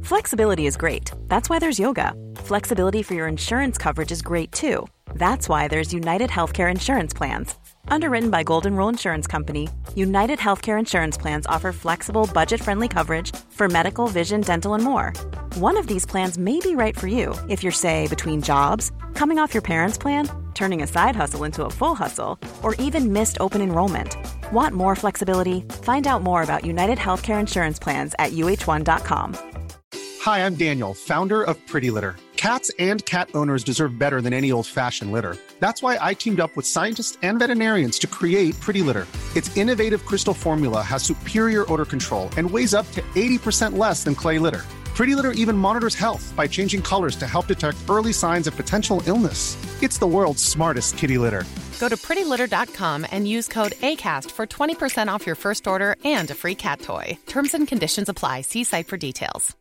Flexibility is great. That's why there's yoga. Flexibility for your insurance coverage is great too. That's why there's United Healthcare Insurance Plans. Underwritten by Golden Rule Insurance Company, United Healthcare Insurance Plans offer flexible, budget-friendly coverage for medical, vision, dental, and more. One of these plans may be right for you if you're, say, between jobs, coming off your parents' plan, turning a side hustle into a full hustle, or even missed open enrollment. Want more flexibility? Find out more about United Healthcare Insurance Plans at uh1.com. Hi, I'm Daniel, founder of Pretty Litter. Cats and cat owners deserve better than any old-fashioned litter. That's why I teamed up with scientists and veterinarians to create Pretty Litter. Its innovative crystal formula has superior odor control and weighs up to 80% less than clay litter. Pretty Litter even monitors health by changing colors to help detect early signs of potential illness. It's the world's smartest kitty litter. Go to prettylitter.com and use code ACAST for 20% off your first order and a free cat toy. Terms and conditions apply. See site for details.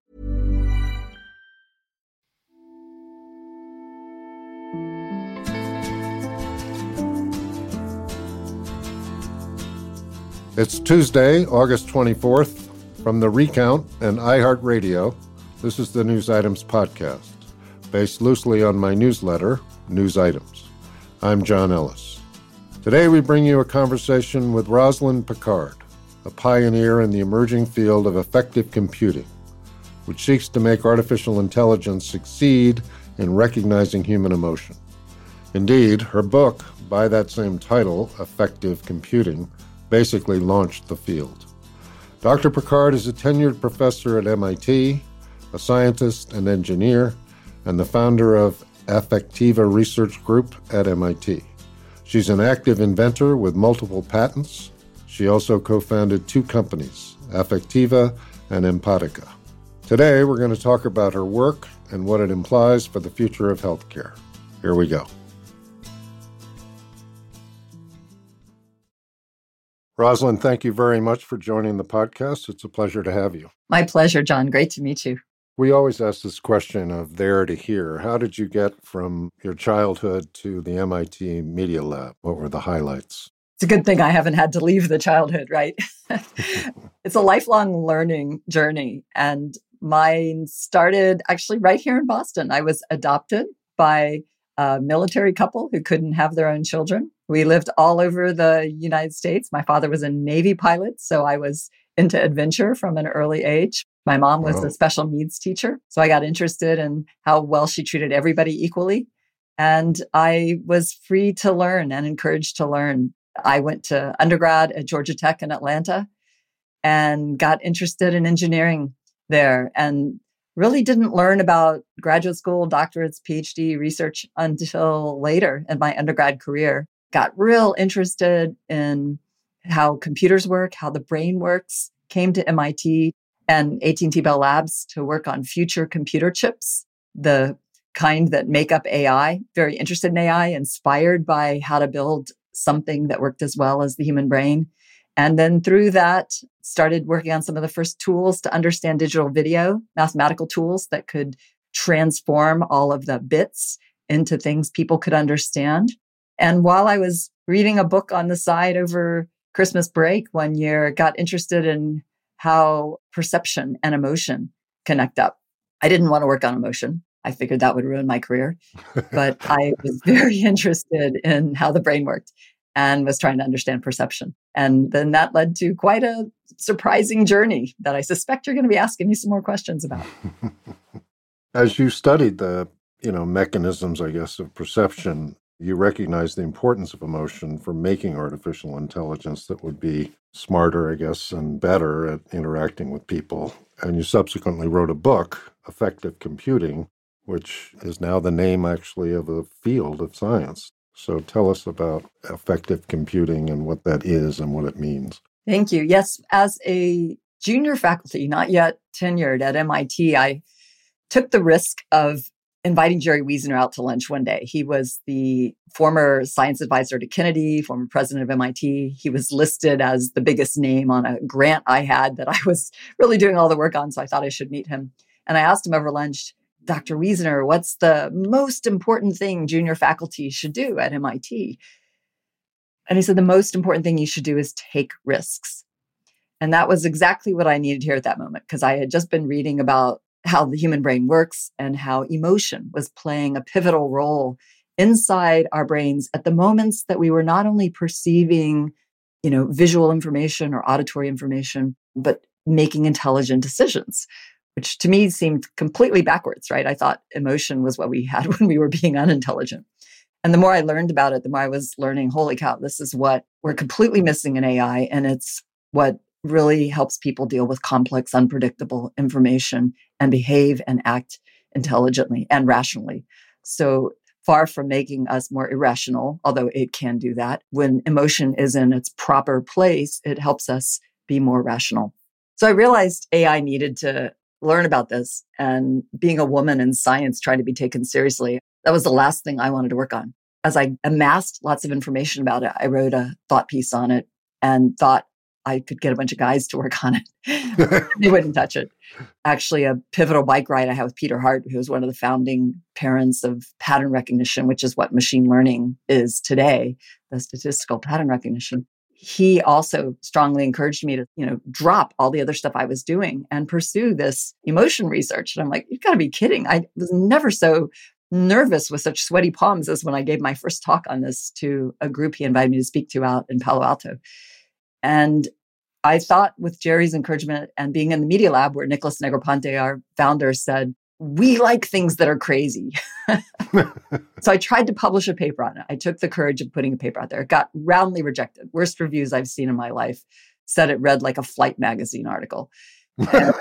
It's Tuesday, August 24th. From The Recount and iHeartRadio, this is the News Items Podcast, based loosely on my newsletter, News Items. I'm John Ellis. Today we bring you a conversation with Rosalind Picard, a pioneer in the emerging field of effective computing, which seeks to make artificial intelligence succeed in recognizing human emotion. Indeed, her book, by that same title, Effective Computing, basically launched the field. Dr. Picard is a tenured professor at MIT, a scientist and engineer, and the founder of Affectiva Research Group at MIT. She's an active inventor with multiple patents. She also co-founded two companies, Affectiva and Empatica. Today, we're going to talk about her work and what it implies for the future of healthcare. Here we go. Rosalind, thank you very much for joining the podcast. It's a pleasure to have you. My pleasure, John. Great to meet you. We always ask this question of there to here. How did you get from your childhood to the MIT Media Lab? What were the highlights? It's a good thing I haven't had to leave the childhood, right? It's a lifelong learning journey. And mine started actually right here in Boston. I was adopted by a military couple who couldn't have their own children. We lived all over the United States. My father was a Navy pilot, so I was into adventure from an early age. My mom was a special needs teacher, so I got interested in how well she treated everybody equally. And I was free to learn and encouraged to learn. I went to undergrad at Georgia Tech in Atlanta and got interested in engineering there and really didn't learn about graduate school, doctorates, PhD research until later in my undergrad career. Got real interested in how computers work, how the brain works, came to MIT and AT&T Bell Labs to work on future computer chips, the kind that make up AI, very interested in AI, inspired by how to build something that worked as well as the human brain. And then through that, started working on some of the first tools to understand digital video, mathematical tools that could transform all of the bits into things people could understand. And while I was reading a book on the side over Christmas break one year, got interested in how perception and emotion connect up. I didn't want to work on emotion. I figured that would ruin my career. But I was very interested in how the brain worked and was trying to understand perception. And then that led to quite a surprising journey that I suspect you're going to be asking me some more questions about. As you studied the, mechanisms, I guess, of perception, you recognize the importance of emotion for making artificial intelligence that would be smarter, I guess, and better at interacting with people. And you subsequently wrote a book, Effective Computing, which is now the name actually of a field of science. So tell us about effective computing and what that is and what it means. Thank you. Yes, as a junior faculty, not yet tenured at MIT, I took the risk of inviting Jerry Wiesner out to lunch one day. He was the former science advisor to Kennedy, former president of MIT. He was listed as the biggest name on a grant I had that I was really doing all the work on, so I thought I should meet him. And I asked him over lunch, Dr. Wiesner, what's the most important thing junior faculty should do at MIT? And he said, the most important thing you should do is take risks. And that was exactly what I needed to hear at that moment, because I had just been reading about how the human brain works and how emotion was playing a pivotal role inside our brains at the moments that we were not only perceiving, visual information or auditory information, but making intelligent decisions, which to me seemed completely backwards, right? I thought emotion was what we had when we were being unintelligent. And the more I learned about it, the more I was learning, holy cow, this is what we're completely missing in AI. And it's what really helps people deal with complex, unpredictable information and behave and act intelligently and rationally. So far from making us more irrational, although it can do that, when emotion is in its proper place, it helps us be more rational. So I realized AI needed to learn about this, and being a woman in science trying to be taken seriously, that was the last thing I wanted to work on. As I amassed lots of information about it, I wrote a thought piece on it and thought I could get a bunch of guys to work on it. They wouldn't touch it. Actually, a pivotal bike ride I had with Peter Hart, who was one of the founding parents of pattern recognition, which is what machine learning is today, the statistical pattern recognition. He also strongly encouraged me to, drop all the other stuff I was doing and pursue this emotion research. And I'm like, you've got to be kidding. I was never so nervous with such sweaty palms as when I gave my first talk on this to a group he invited me to speak to out in Palo Alto. And I thought, with Jerry's encouragement and being in the Media Lab, where Nicholas Negroponte, our founder, said, we like things that are crazy. So I tried to publish a paper on it. I took the courage of putting a paper out there. It got roundly rejected. Worst reviews I've seen in my life. Said it read like a Flight magazine article. And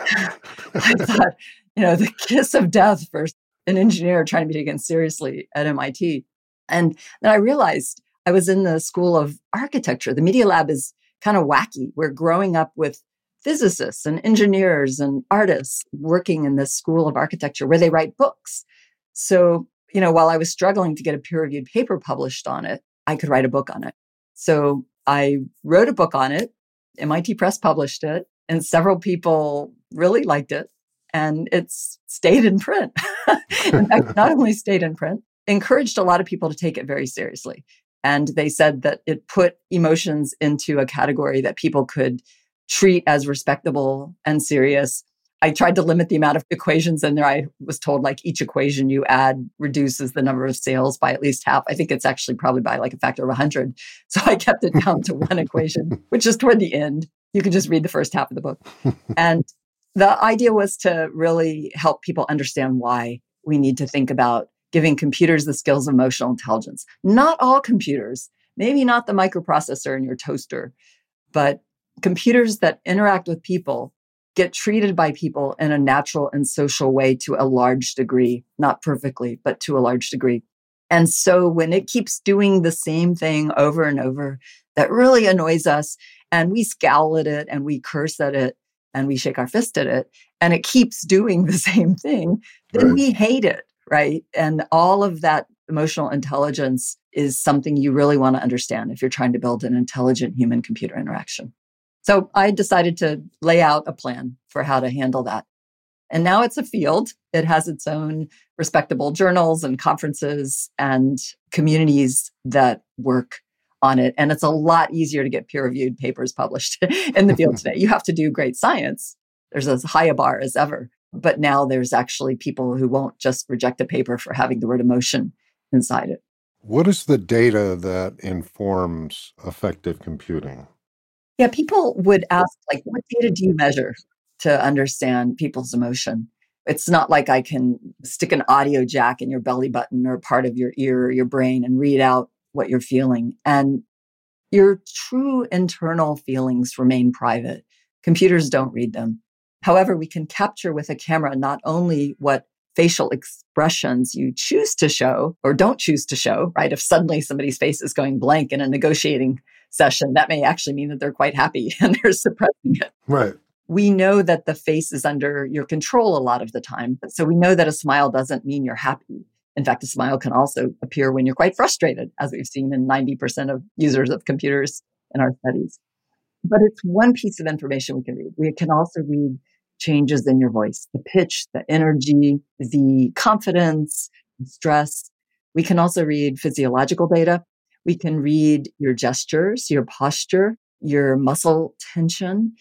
I thought, the kiss of death for an engineer trying to be taken seriously at MIT. And then I realized I was in the School of Architecture. The Media Lab is kind of wacky. We're growing up with physicists and engineers and artists working in this School of Architecture where they write books. So, while I was struggling to get a peer-reviewed paper published on it, I could write a book on it. So I wrote a book on it. MIT Press published it, and several people really liked it. And it's stayed in print. In fact, not only stayed in print, encouraged a lot of people to take it very seriously. And they said that it put emotions into a category that people could treat as respectable and serious. I tried to limit the amount of equations in there. I was told each equation you add reduces the number of sales by at least half. I think it's actually probably by a factor of 100. So I kept it down to one equation, which is toward the end. You can just read the first half of the book. And the idea was to really help people understand why we need to think about giving computers the skills of emotional intelligence. Not all computers, maybe not the microprocessor in your toaster, but computers that interact with people get treated by people in a natural and social way to a large degree, not perfectly, but to a large degree. And so when it keeps doing the same thing over and over, that really annoys us, and we scowl at it and we curse at it and we shake our fist at it, and it keeps doing the same thing, then we hate it, right? And all of that emotional intelligence is something you really want to understand if you're trying to build an intelligent human-computer interaction. So I decided to lay out a plan for how to handle that. And now it's a field. It has its own respectable journals and conferences and communities that work on it. And it's a lot easier to get peer-reviewed papers published in the field today. You have to do great science. There's as high a bar as ever. But now there's actually people who won't just reject a paper for having the word emotion inside it. What is the data that informs effective computing? Yeah, people would ask, what data do you measure to understand people's emotion? It's not like I can stick an audio jack in your belly button or part of your ear or your brain and read out what you're feeling. And your true internal feelings remain private. Computers don't read them. However, we can capture with a camera not only what facial expressions you choose to show or don't choose to show, right? If suddenly somebody's face is going blank in a negotiating session, that may actually mean that they're quite happy and they're suppressing it. Right. We know that the face is under your control a lot of the time. So we know that a smile doesn't mean you're happy. In fact, a smile can also appear when you're quite frustrated, as we've seen in 90% of users of computers in our studies. But it's one piece of information we can read. We can also read changes in your voice, the pitch, the energy, the confidence, the stress. We can also read physiological data. We can read your gestures, your posture, your muscle tension.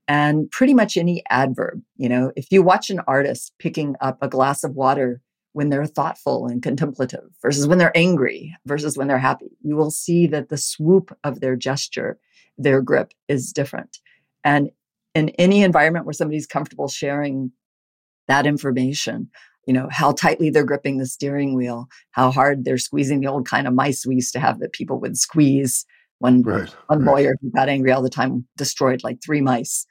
and pretty much any adverb. If you watch an artist picking up a glass of water when they're thoughtful and contemplative versus when they're angry versus when they're happy, you will see that the swoop of their gesture, their grip is different. And in any environment where somebody's comfortable sharing that information, how tightly they're gripping the steering wheel, how hard they're squeezing the old kind of mice we used to have that people would squeeze. One lawyer who got angry all the time destroyed like 3 mice.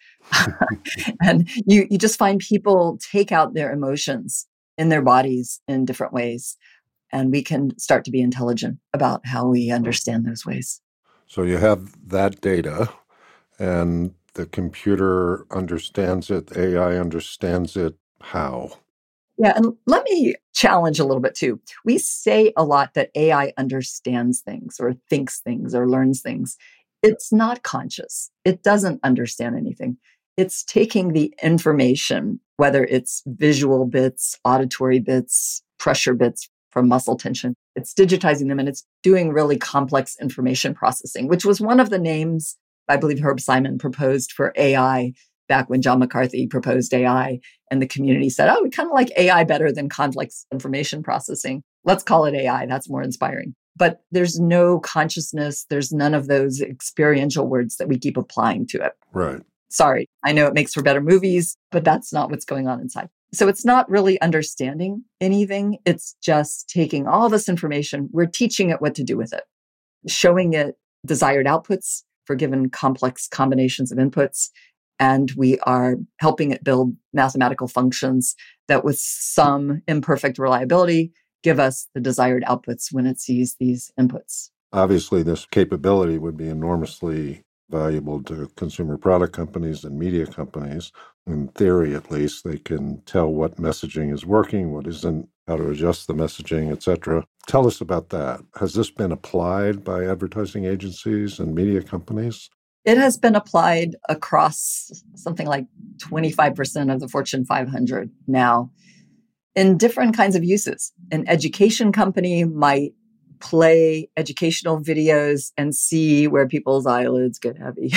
And you just find people take out their emotions in their bodies in different ways. And we can start to be intelligent about how we understand those ways. So you have that data, and the computer understands it, AI understands it. How? Yeah, and let me challenge a little bit too. We say a lot that AI understands things or thinks things or learns things. It's not conscious. It doesn't understand anything. It's taking the information, whether it's visual bits, auditory bits, pressure bits from muscle tension. It's digitizing them and it's doing really complex information processing, which was one of the names I believe Herb Simon proposed for AI back when John McCarthy proposed AI, and the community said, we kind of like AI better than complex information processing. Let's call it AI. That's more inspiring. But there's no consciousness. There's none of those experiential words that we keep applying to it. Right. Sorry, I know it makes for better movies, but that's not what's going on inside. So it's not really understanding anything. It's just taking all this information. We're teaching it what to do with it, showing it desired outputs for given complex combinations of inputs. And we are helping it build mathematical functions that with some imperfect reliability give us the desired outputs when it sees these inputs. Obviously, this capability would be enormously valuable to consumer product companies and media companies. In theory, at least, they can tell what messaging is working, what isn't, how to adjust the messaging, etc. Tell us about that. Has this been applied by advertising agencies and media companies? It has been applied across something like 25% of the Fortune 500 now in different kinds of uses. An education company might play educational videos and see where people's eyelids get heavy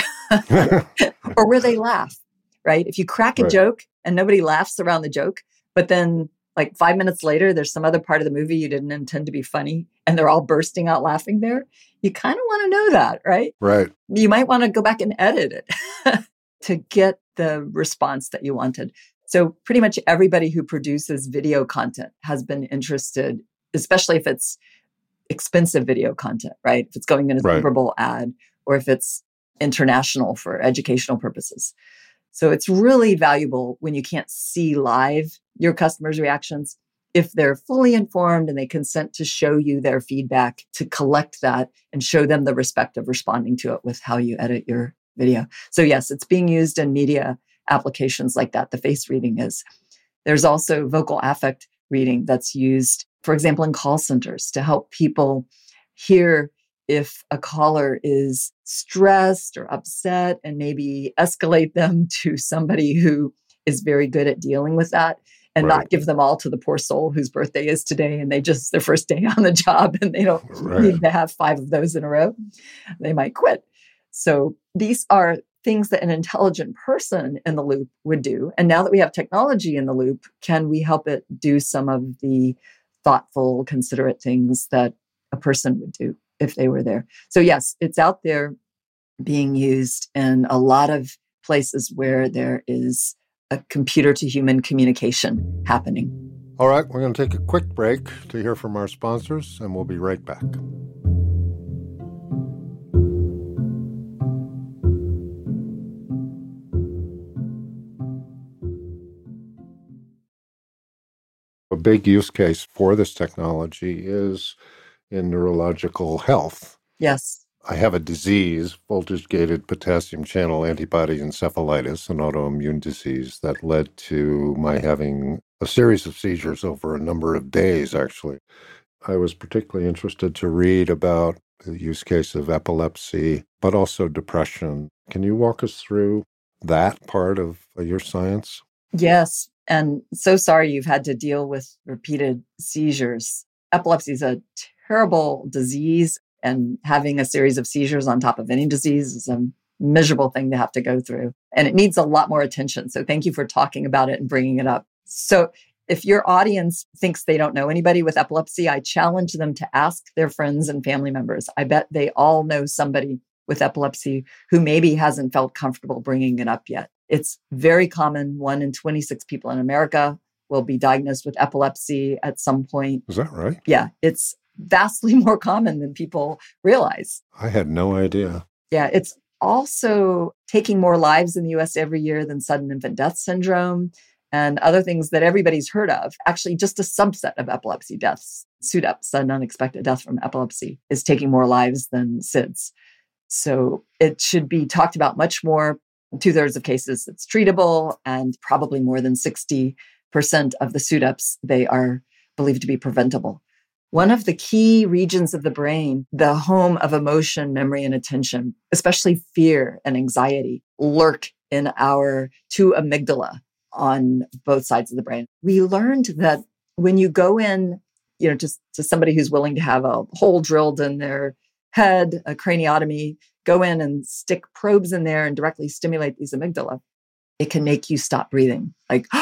or where they laugh, right? If you crack a joke and nobody laughs around the joke, but then like 5 minutes later, there's some other part of the movie you didn't intend to be funny and they're all bursting out laughing there, you kind of want to know that, right? Right. You might want to go back and edit it to get the response that you wanted. So pretty much everybody who produces video content has been interested, especially if it's expensive video content, right? If it's going in a Super Bowl ad or if it's international for educational purposes. So it's really valuable when you can't see live your customers' reactions. If they're fully informed and they consent to show you their feedback, to collect that and show them the respect of responding to it with how you edit your video. So yes, it's being used in media applications like that. The face reading is. There's also vocal affect reading that's used, for example, in call centers to help people hear if a caller is stressed or upset and maybe escalate them to somebody who is very good at dealing with that and not give them all to the poor soul whose birthday is today and they just their first day on the job and they don't need to have 5 of those in a row. They might quit. So these are things that an intelligent person in the loop would do. And now that we have technology in the loop, can we help it do some of the thoughtful, considerate things that a person would do if they were there? So yes, it's out there being used in a lot of places where there is a computer to human communication happening. All right, we're going to take a quick break to hear from our sponsors, and we'll be right back. A big use case for this technology is in neurological health. Yes. I have a disease, voltage-gated potassium channel antibody encephalitis, an autoimmune disease that led to my having a series of seizures over a number of days, actually. I was particularly interested to read about the use case of epilepsy, but also depression. Can you walk us through that part of your science? Yes. And so sorry you've had to deal with repeated seizures. Epilepsy is a terrible disease, and having a series of seizures on top of any disease is a miserable thing to have to go through. And it needs a lot more attention. So thank you for talking about it and bringing it up. So if your audience thinks they don't know anybody with epilepsy, I challenge them to ask their friends and family members. I bet they all know somebody with epilepsy who maybe hasn't felt comfortable bringing it up yet. It's very common. 1 in 26 people in America will be diagnosed with epilepsy at some point. Is that right? Yeah, it's vastly more common than people realize. I had no idea. Yeah, it's also taking more lives in the US every year than sudden infant death syndrome and other things that everybody's heard of. Actually, just a subset of epilepsy deaths. SUDEP, sudden unexpected death from epilepsy, is taking more lives than SIDS. So it should be talked about much more. In 2/3 of cases, it's treatable, and probably more than 60% of the SUDEPs, they are believed to be preventable. One of the key regions of the brain, the home of emotion, memory, and attention, especially fear and anxiety, lurk in our 2 amygdala on both sides of the brain. We learned that when you go in, just to somebody who's willing to have a hole drilled in their head, a craniotomy, go in and stick probes in there and directly stimulate these amygdala, it can make you stop breathing,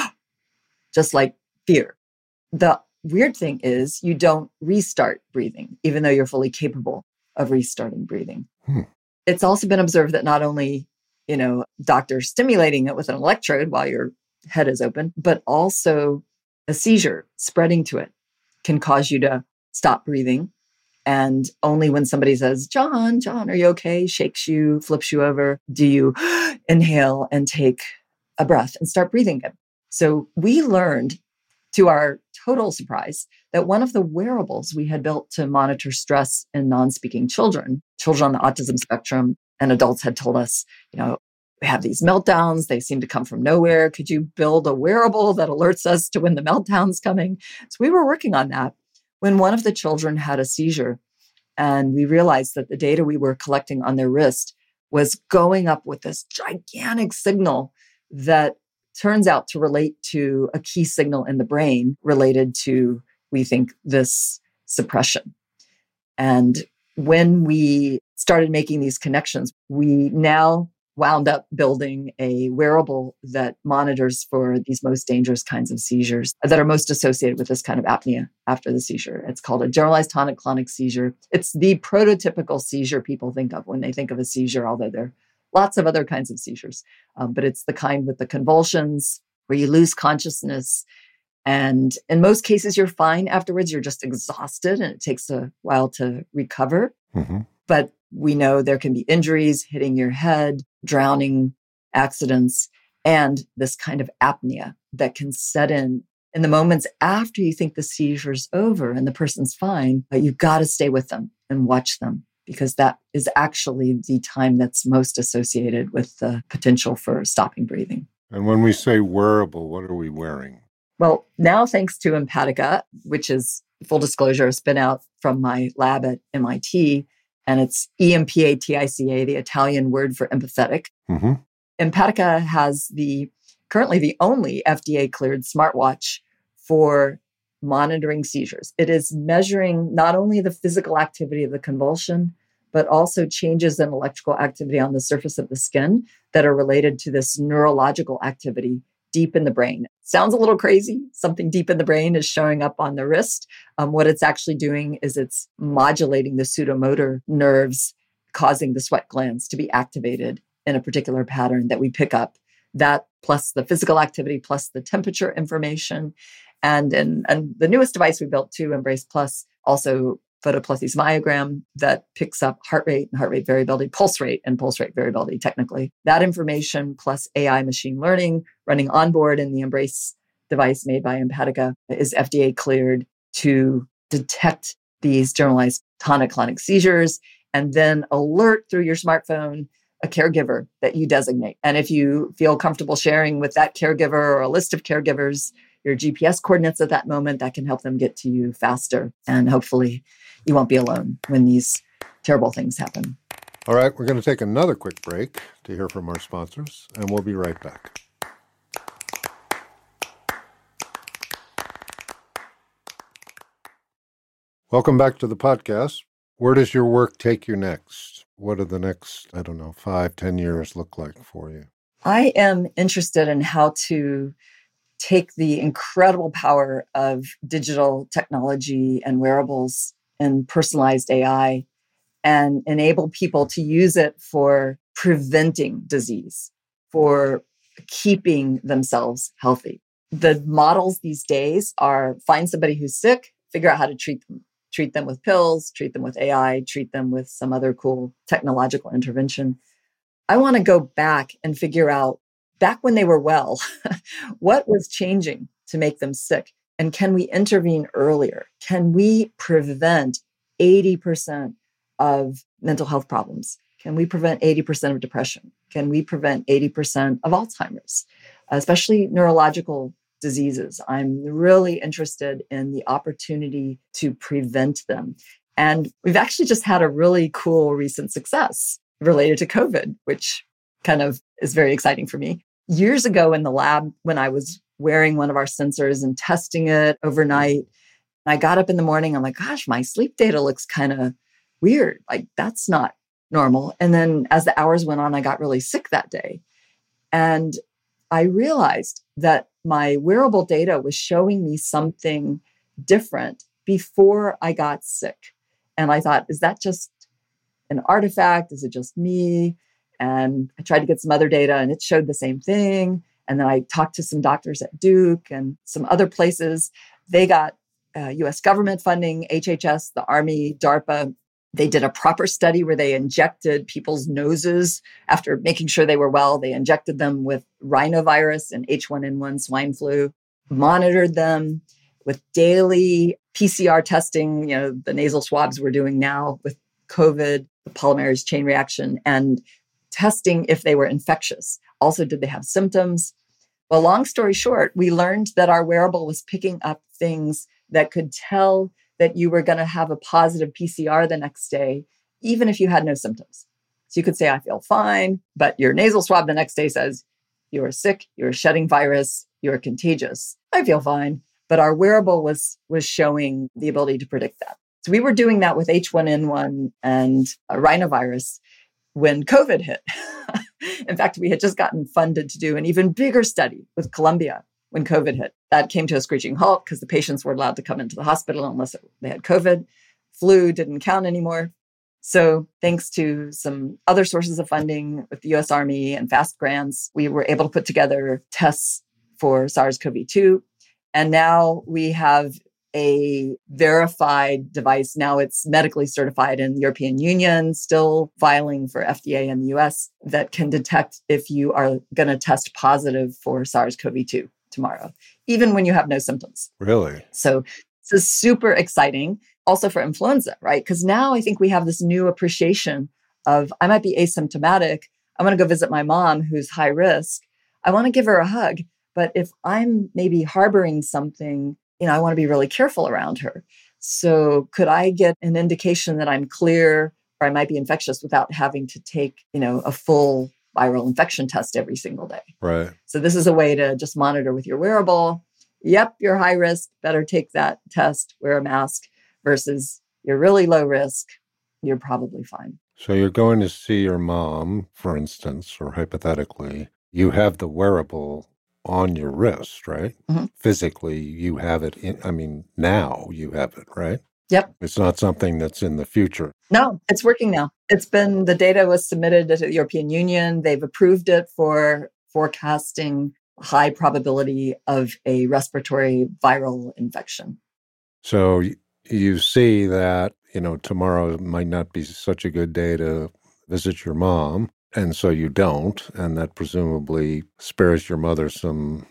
just like fear. The weird thing is you don't restart breathing, even though you're fully capable of restarting breathing. It's also been observed that not only, doctors stimulating it with an electrode while your head is open, but also a seizure spreading to it can cause you to stop breathing. And only when somebody says, John, are you okay? Shakes you, flips you over, do you inhale and take a breath and start breathing again. So we learned, to our total surprise, that one of the wearables we had built to monitor stress in non-speaking children on the autism spectrum, and adults had told us, we have these meltdowns. They seem to come from nowhere. Could you build a wearable that alerts us to when the meltdown's coming? So we were working on that when one of the children had a seizure, and we realized that the data we were collecting on their wrist was going up with this gigantic signal that turns out to relate to a key signal in the brain related to, we think, this suppression. And when we started making these connections, we now wound up building a wearable that monitors for these most dangerous kinds of seizures that are most associated with this kind of apnea after the seizure. It's called a generalized tonic-clonic seizure. It's the prototypical seizure people think of when they think of a seizure, although there are lots of other kinds of seizures. But it's the kind with the convulsions where you lose consciousness. And in most cases, you're fine afterwards. You're just exhausted and it takes a while to recover. Mm-hmm. But we know there can be injuries, hitting your head, drowning, accidents, and this kind of apnea that can set in the moments after you think the seizure's over and the person's fine, but you've got to stay with them and watch them, because that is actually the time that's most associated with the potential for stopping breathing. And when we say wearable, what are we wearing? Well, now thanks to Empatica, which is, full disclosure, a spin out from my lab at MIT, and it's EMPATICA, the Italian word for empathetic. Mm-hmm. Empatica has currently the only FDA-cleared smartwatch for monitoring seizures. It is measuring not only the physical activity of the convulsion, but also changes in electrical activity on the surface of the skin that are related to this neurological activity deep in the brain. Sounds a little crazy. Something deep in the brain is showing up on the wrist. What it's actually doing is it's modulating the pseudomotor nerves, causing the sweat glands to be activated in a particular pattern that we pick up. That plus the physical activity, plus the temperature information. And the newest device we built too, Embrace Plus, also photoplethysmiogram that picks up heart rate and heart rate variability, pulse rate and pulse rate variability, technically. That information plus AI machine learning running onboard in the Embrace device made by Empatica is FDA cleared to detect these generalized tonic-clonic seizures and then alert through your smartphone a caregiver that you designate. And if you feel comfortable sharing with that caregiver or a list of caregivers your GPS coordinates at that moment, that can help them get to you faster. And hopefully you won't be alone when these terrible things happen. All right, we're going to take another quick break to hear from our sponsors, and we'll be right back. Welcome back to the podcast. Where does your work take you next? What do the next, 5-10 years look like for you? I am interested in how to take the incredible power of digital technology and wearables and personalized AI and enable people to use it for preventing disease, for keeping themselves healthy. The models these days are find somebody who's sick, figure out how to treat them. Treat them with pills, treat them with AI, treat them with some other cool technological intervention. I want to go back and figure out, back when they were well, what was changing to make them sick? And can we intervene earlier? Can we prevent 80% of mental health problems? Can we prevent 80% of depression? Can we prevent 80% of Alzheimer's, especially neurological diseases? I'm really interested in the opportunity to prevent them. And we've actually just had a really cool recent success related to COVID, which kind of is very exciting for me. Years ago in the lab, when I was wearing one of our sensors and testing it overnight, I got up in the morning, I'm like, gosh, my sleep data looks kind of weird. Like, that's not normal. And then as the hours went on, I got really sick that day. And I realized that my wearable data was showing me something different before I got sick. And I thought, is that just an artifact? Is it just me? And I tried to get some other data and it showed the same thing. And then I talked to some doctors at Duke and some other places. They got US government funding, HHS, the Army, DARPA. They did a proper study where they injected people's noses after making sure they were well. They injected them with rhinovirus and H1N1 swine flu, monitored them with daily PCR testing, the nasal swabs we're doing now with COVID, the polymerase chain reaction, and testing if they were infectious. Also, did they have symptoms? Well, long story short, we learned that our wearable was picking up things that could tell that you were going to have a positive PCR the next day, even if you had no symptoms. So you could say, I feel fine, but your nasal swab the next day says, you are sick, you're shedding virus, you're contagious. I feel fine. But our wearable was showing the ability to predict that. So we were doing that with H1N1 and rhinovirus when COVID hit. In fact, we had just gotten funded to do an even bigger study with Columbia when COVID hit. That came to a screeching halt because the patients were allowed to come into the hospital unless they had COVID. Flu didn't count anymore. So thanks to some other sources of funding with the US Army and FAST grants, we were able to put together tests for SARS-CoV-2. And now we have a verified device. Now it's medically certified in the European Union, still filing for FDA in the US, that can detect if you are going to test positive for SARS-CoV-2 tomorrow, even when you have no symptoms. Really? So this is super exciting also for influenza, right? Because now I think we have this new appreciation of, I might be asymptomatic. I want to go visit my mom who's high risk. I want to give her a hug. But if I'm maybe harboring something, I want to be really careful around her. So could I get an indication that I'm clear or I might be infectious without having to take, a full viral infection test every single day? Right. So this is a way to just monitor with your wearable. Yep, you're high risk. Better take that test, wear a mask, versus you're really low risk. You're probably fine. So you're going to see your mom, for instance, or hypothetically, you have the wearable on your wrist, right? Mm-hmm. Physically, you have it now you have it, right? Yep. It's not something that's in the future. No, it's working now. The data was submitted to the European Union. They've approved it for forecasting high probability of a respiratory viral infection. So you see that, tomorrow might not be such a good day to visit your mom. And so you don't, and that presumably spares your mother some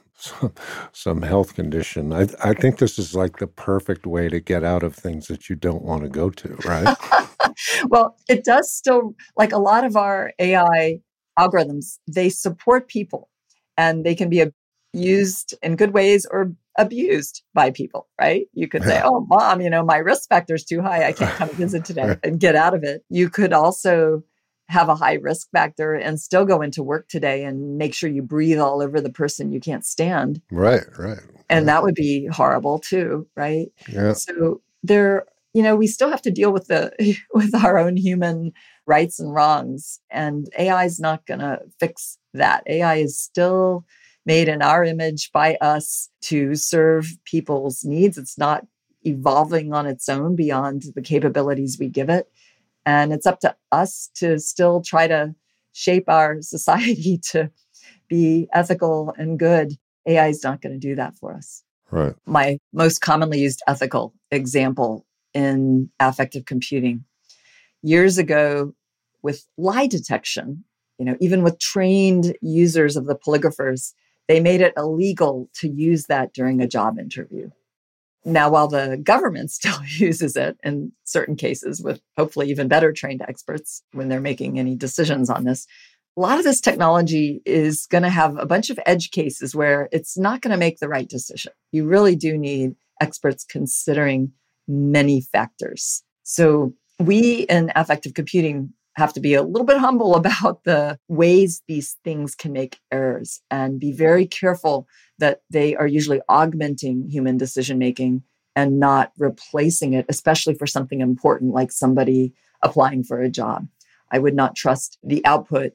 health condition. I think this is like the perfect way to get out of things that you don't want to go to, right? Well, it does still, like a lot of our AI algorithms, they support people and they can be used in good ways or abused by people, right? You could say, oh, mom, my risk factor is too high. I can't come visit today and get out of it. You could also have a high risk factor and still go into work today and make sure you breathe all over the person you can't stand. Right. And that would be horrible too, right? Yeah. So there, we still have to deal with with our own human rights and wrongs. And AI is not going to fix that. AI is still made in our image by us to serve people's needs. It's not evolving on its own beyond the capabilities we give it. And it's up to us to still try to shape our society to be ethical and good. AI is not going to do that for us. Right. My most commonly used ethical example in affective computing. Years ago, with lie detection, even with trained users of the polygraphers, they made it illegal to use that during a job interview. Now, while the government still uses it in certain cases with hopefully even better trained experts when they're making any decisions on this, a lot of this technology is going to have a bunch of edge cases where it's not going to make the right decision. You really do need experts considering many factors. So we in affective computing have to be a little bit humble about the ways these things can make errors and be very careful that they are usually augmenting human decision-making and not replacing it, especially for something important like somebody applying for a job. I would not trust the output,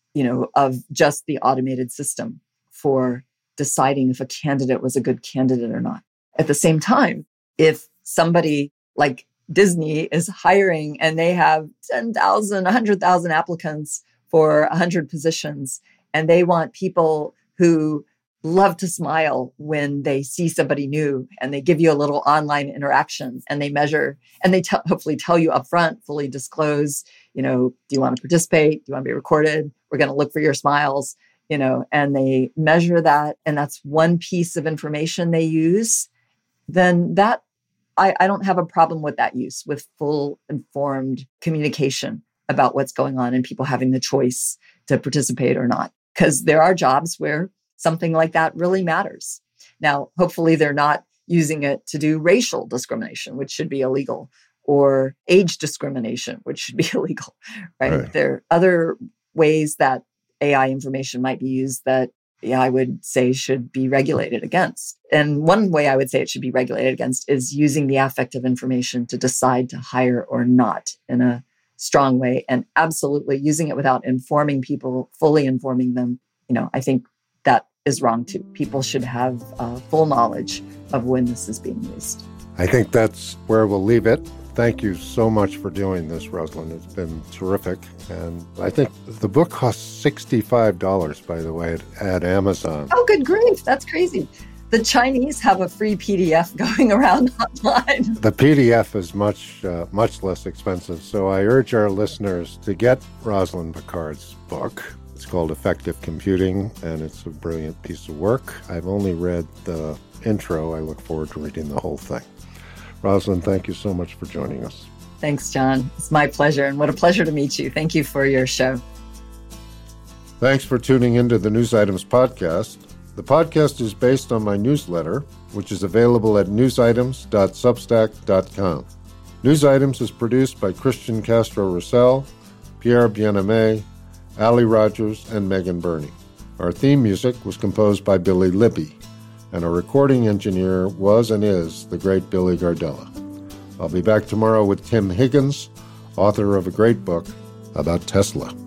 of just the automated system for deciding if a candidate was a good candidate or not. At the same time, if somebody like Disney is hiring and they have 10,000, 100,000 applicants for 100 positions, and they want people who love to smile when they see somebody new, and they give you a little online interaction and they measure and they hopefully tell you upfront, fully disclose, do you want to participate? Do you want to be recorded? We're going to look for your smiles, and they measure that. And that's one piece of information they use. Then that I don't have a problem with that use, with full informed communication about what's going on and people having the choice to participate or not. Because there are jobs where something like that really matters. Now, hopefully they're not using it to do racial discrimination, which should be illegal, or age discrimination, which should be illegal, right? There are other ways that AI information might be used that I would say should be regulated against. And one way I would say it should be regulated against is using the affective information to decide to hire or not in a strong way, and absolutely using it without informing people, fully informing them. I think that is wrong too. People should have full knowledge of when this is being used. I think that's where we'll leave it. Thank you so much for doing this, Rosalind. It's been terrific. And I think the book costs $65, by the way, at Amazon. Oh, good grief. That's crazy. The Chinese have a free PDF going around online. The PDF is much less expensive. So I urge our listeners to get Rosalind Picard's book. It's called Effective Computing, and it's a brilliant piece of work. I've only read the intro. I look forward to reading the whole thing. Rosalind, thank you so much for joining us. Thanks, John. It's my pleasure, and what a pleasure to meet you. Thank you for your show. Thanks for tuning into the News Items podcast. The podcast is based on my newsletter, which is available at newsitems.substack.com. News Items is produced by Christian Castro-Russell, Pierre Bien-Aimé, Ali Rogers, and Megan Burney. Our theme music was composed by Billy Libby, and our recording engineer was and is the great Billy Gardella. I'll be back tomorrow with Tim Higgins, author of a great book about Tesla.